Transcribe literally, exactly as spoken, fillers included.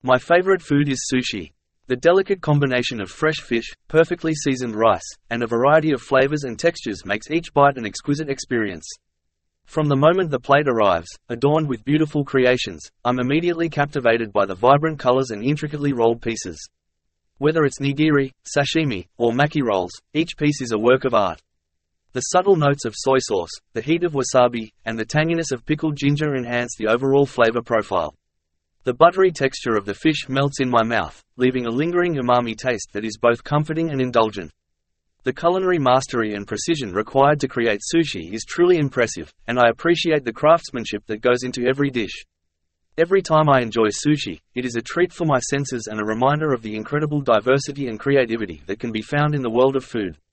My favorite food is sushi. The delicate combination of fresh fish, perfectly seasoned rice, and a variety of flavors and textures makes each bite an exquisite experience. From the moment the plate arrives, adorned with beautiful creations, I'm immediately captivated by the vibrant colors and intricately rolled pieces. Whether it's nigiri, sashimi, or maki rolls, each piece is a work of art. The subtle notes of soy sauce, the heat of wasabi, and the tanginess of pickled ginger enhance the overall flavor profile. The buttery texture of the fish melts in my mouth, leaving a lingering umami taste that is both comforting and indulgent. The culinary mastery and precision required to create sushi is truly impressive, and I appreciate the craftsmanship that goes into every dish. Every time I enjoy sushi, it is a treat for my senses and a reminder of the incredible diversity and creativity that can be found in the world of food.